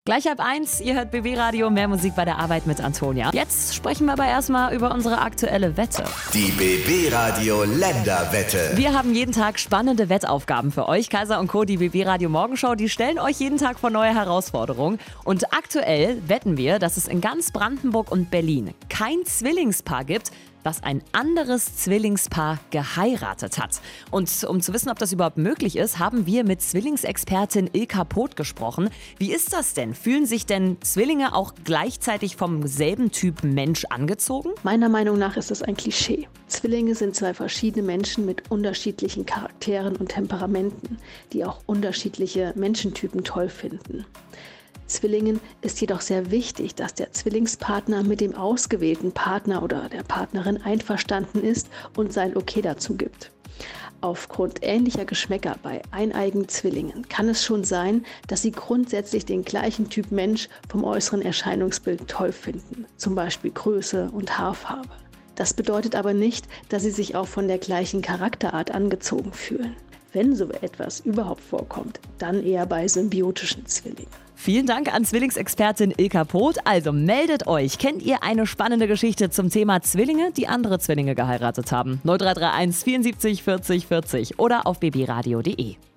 Gleich ab 1, ihr hört BB Radio, mehr Musik bei der Arbeit mit Antonia. Jetzt sprechen wir aber erstmal über unsere aktuelle Wette. Die BB Radio Länderwette. Wir haben jeden Tag spannende Wettaufgaben für euch. Kaiser und Co., die BB Radio Morgenshow, die stellen euch jeden Tag vor neue Herausforderungen. Und aktuell wetten wir, dass es in ganz Brandenburg und Berlin kein Zwillingspaar gibt, das ein anderes Zwillingspaar geheiratet hat. Und um zu wissen, ob das überhaupt möglich ist, haben wir mit Zwillingsexpertin Ilka Poth gesprochen. Wie ist das denn? Fühlen sich denn Zwillinge auch gleichzeitig vom selben Typ Mensch angezogen? Meiner Meinung nach ist das ein Klischee. Zwillinge sind zwei verschiedene Menschen mit unterschiedlichen Charakteren und Temperamenten, die auch unterschiedliche Menschentypen toll finden. Zwillingen ist jedoch sehr wichtig, dass der Zwillingspartner mit dem ausgewählten Partner oder der Partnerin einverstanden ist und sein Okay dazu gibt. Aufgrund ähnlicher Geschmäcker bei eineigen Zwillingen kann es schon sein, dass sie grundsätzlich den gleichen Typ Mensch vom äußeren Erscheinungsbild toll finden, zum Beispiel Größe und Haarfarbe. Das bedeutet aber nicht, dass sie sich auch von der gleichen Charakterart angezogen fühlen. Wenn so etwas überhaupt vorkommt, dann eher bei symbiotischen Zwillingen. Vielen Dank an Zwillingsexpertin Ilka Poth. Also meldet euch. Kennt ihr eine spannende Geschichte zum Thema Zwillinge, die andere Zwillinge geheiratet haben? 0331 74 40 40 oder auf bbradio.de.